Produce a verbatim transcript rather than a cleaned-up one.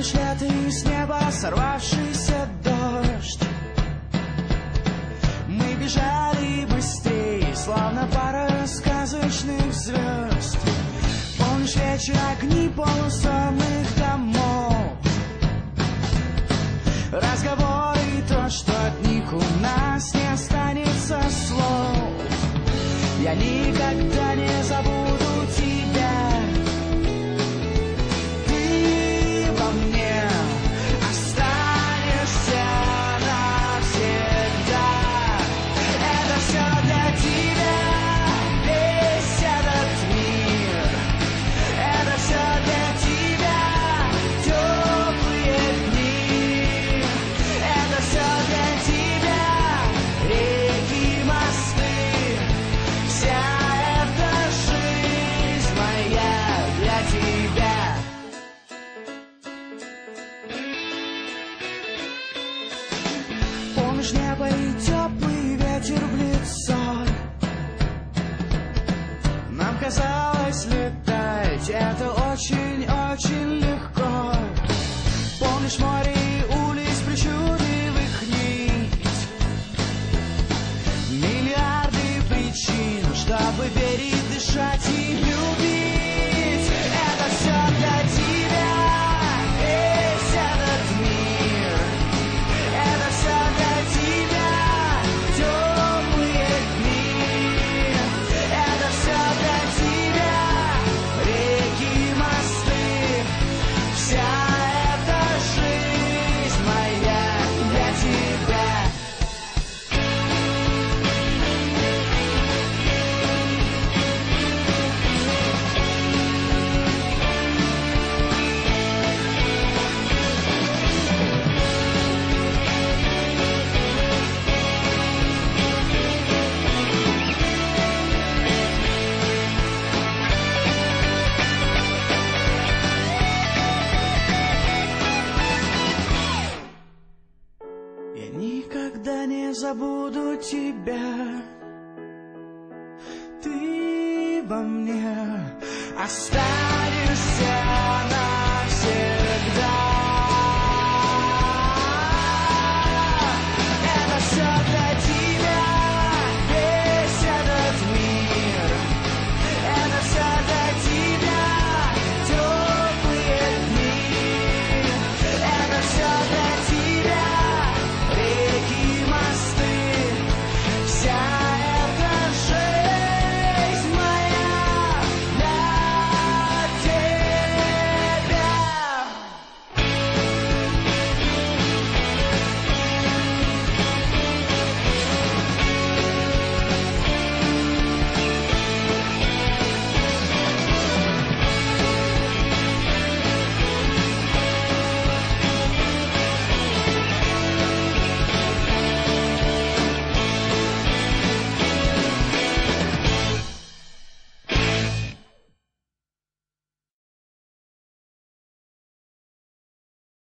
Помнишь лето и с неба сорвавшийся дождь? Мы бежали быстрее, словно пара сказочных звезд. Помнишь вечер, огни полусонных домов, разговоры и то, что от них у нас не останется слов. Я никогда не забуду тебя. Ты во мне останешься навсегда. Это все для тебя, весь этот мир. Это все для тебя, теплые дни. Это все для тебя, реки, мосты. Вся эта жизнь моя для тебя. Помнишь небо и теплый ветер в лицо? Нам казалось, летать это очень-очень легко. Помнишь море и улиц причудливых нить? Миллиарды причин, чтобы передышать и любить. Это все для тебя, весь этот мир. Это все для тебя, теплые дни. Это все для тебя, реки, мосты. Вся эта жизнь моя для тебя. Я никогда не забуду тебя. Ты во мне останешься навсегда.